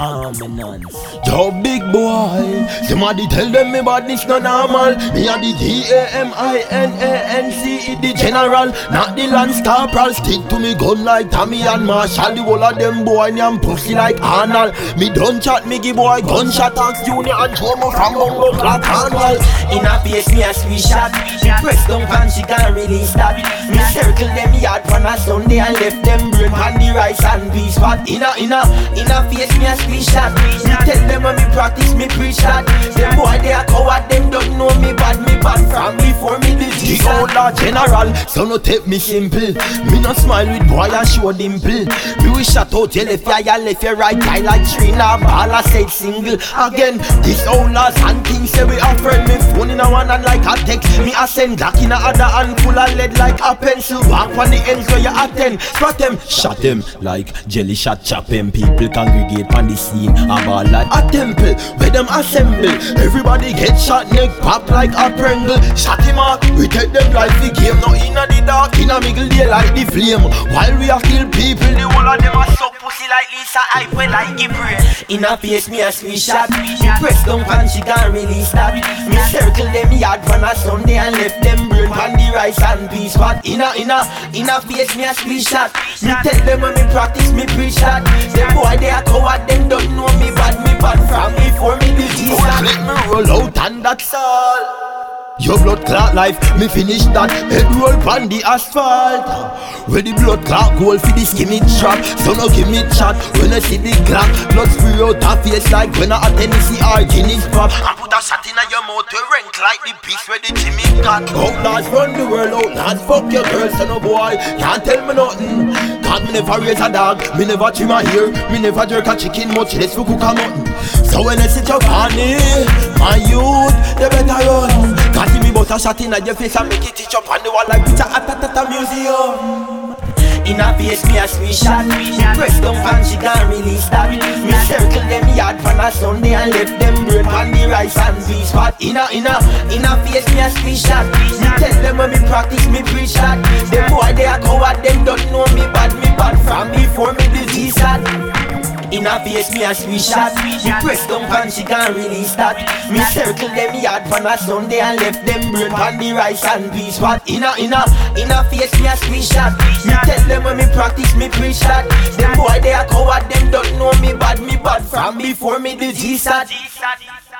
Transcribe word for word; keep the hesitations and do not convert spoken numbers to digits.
phenomenon. Yo, big boy, somebody tell them me badness no normal. Me a the D A M I N A N C E, the general, not the Lance Corporal. Stick to me gun like Tommy and Marshall. The whole of them boy and pussy like Arnold. Me don't chat me give boy gunshot axe Junior and show me from Bongo Clark Arnold. In a face me a squeeze shot. Press down pan she can't release that. Me circle them yard on a Sunday and left them brain on the rice and peas pot. In a, in a, in a face me a squeeze shot. Me tell them when me practice me preach that. Them boy they a coward, them don't know me bad. Me bad from before me the The older general, so no take me simple. Me no smile with boy and show dimple. Me wish shut out your left eye and left your right eye like Trina Ball said single. Again, this olders and things say we offered me phone in a one and like a text. Me a send black in a other hand full of lead like a pencil. Walk on the ends where you attend. Spot them, shot them like jelly shot chop them. People congregate on the scene. A ball like a temple where them assemble. Everybody get shot neck pop like a prangle. Shot him up, we take them like the game. No inna the dark, inna middle day like the flame. While we a kill people, the whole of them a suck pussy like Lisa hype well like Gabriel. In a face me a squeeze shot. Press down pan she can't release that. Me circle them yard on a Sunday and left them brain on the rice and peas pot. In a, in a, in a face me a squeeze shot. Me tell them when me practice me preach that. Them boy they a coward, them don't know me bad. Me bad from before me do this that. Let me roll out and that's all. Your blood clot life, me finish that. Head roll pon the asphalt. Where the blood clot goal for the skinny trap. So no give me chat when I see the clock. Blood spray out her face like when I a Tennessee or Guinness pop. And put a shot in your mouth to rank like the piece where the Jimmy got. Outlaws run the world, outlaws fuck your girl. So no boy can't tell me nothing. Cause me never raise a dog, me never trim a hair, me never jerk a chicken, much less for cook a mutton. So when I sit up on it, my youth, they better run. Cause me but a shot in your face and make it teach up on the wall like picture at a museum. In a face me a squeeze shot. Press down pan she can't release that. Me circle them yard on a Sunday and left them brain on the rice and peas pot. In a, in a, in a face me a squeeze shot. Me tell them when me practice me preach that. Them boy they a coward, them don't know me bad. Me bad from before me disease that. In a face me a squeeze shot. Press down pan she can't release that. Me circle them yard on a Sunday and left them brain on the rice and peas pot. In a, in a, in a face me a squeeze shot. Me tell them when me practice me preach that. Them boy they a coward, them don't know me bad. Me bad from before me disease that.